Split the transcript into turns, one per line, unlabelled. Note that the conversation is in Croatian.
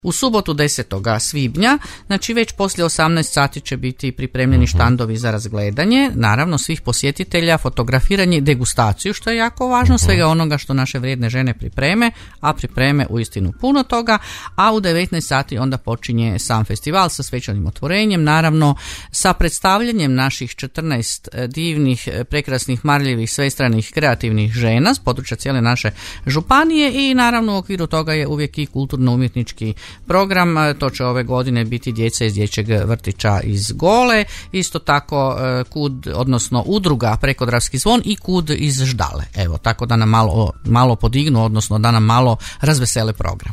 U subotu 10. svibnja, znači već poslije 18 sati će biti pripremljeni štandovi za razgledanje, naravno svih posjetitelja, fotografiranje i degustaciju, što je jako važno, svega onoga što naše vrijedne žene pripreme, a pripreme uistinu puno toga, a u 19 sati onda počinje sam festival sa svečanim otvorenjem, naravno sa predstavljanjem naših 14 divnih, prekrasnih, marljivih, svestranih, kreativnih žena s područja cijele naše županije i naravno u okviru toga je uvijek i kulturno-umjetnički program. To će ove godine biti djeca iz dječjeg vrtića iz Gole, isto tako KUD, odnosno udruga Prekodravski zvon i KUD iz Ždale. Evo, tako da nam malo podignu, odnosno da nam malo razvesele program.